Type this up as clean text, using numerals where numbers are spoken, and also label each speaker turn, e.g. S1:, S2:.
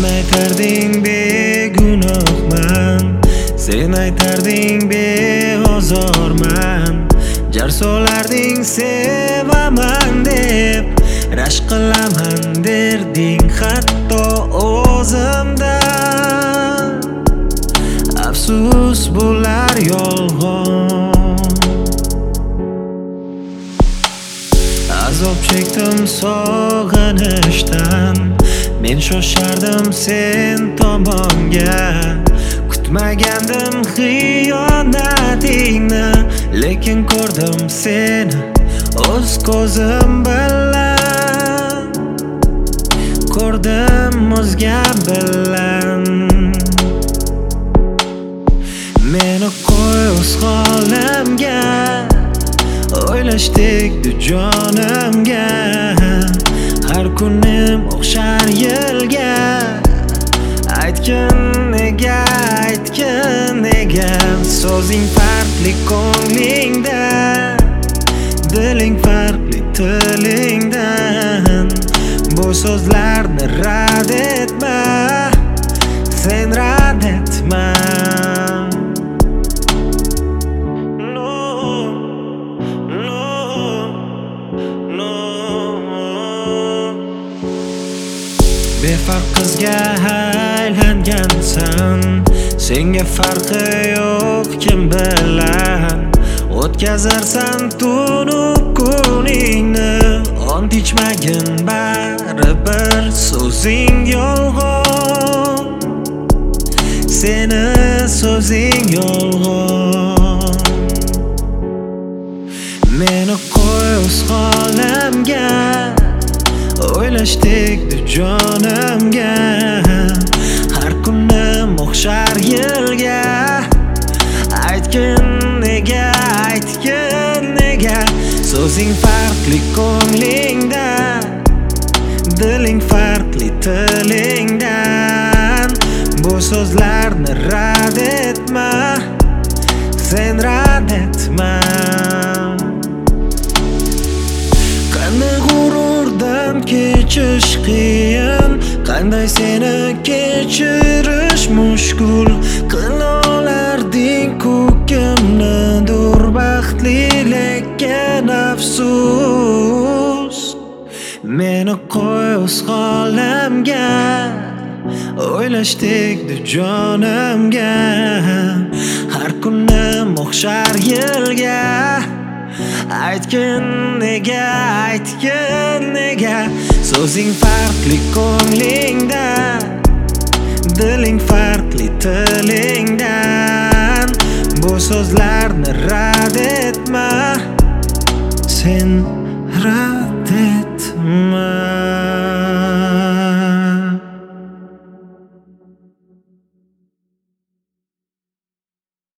S1: aytarding begunohman, sen aytarding beozorman, jar solarding sevaman deb, rashk qilaman derding hatto o'zimdan. Afsus bo'lar yolg'on, azob chekdim sog'inishdan, men shoshardim sen tomonga, kutmagandim xiyonatingni, lekin ko'rdim seni o'z ko'zim bilan, ko'rdim o'zga bilan. Meni qo'y o'z holimga, o'ylashdik jonimga, har kunim o'xshar yilga. Aytgin nega, aytgin nega, so'zing farqli ko'nglingda, diling farqli tilingdan. Bu so'zlarni rad etma, sen rad etma. Befarq qizga aylangansan, senga farqi yo'q kim bilan. O'tkazarsan tunu kuningni, ont ichmagin baribir so'zing yolg'on, seni so'zing yolg'on. Meni qo'y o'z holimga, o'ylashdik jonimga, har kunim o'xshar yilga. Aytgin nega, aytgin nega, so'zing farqli ko'nglingda, diling farqli tilingdan. Bu so'zlarni rad etma, sen rad etma. Qanday g'ururdan kechish qiyin, qanday seni kechirish mushkul. Qila olarding kimnidir baxtli, lekin afsus. Meni qo'y o'z holimga, o'ylashdik jonimga, har kunim o'xshar yilga. Aytgin nega, aytgin nega, so'zing farqli ko'nglingda, diling farqli tilingdan. Bu so'zlarni rad etma, sen rad etma.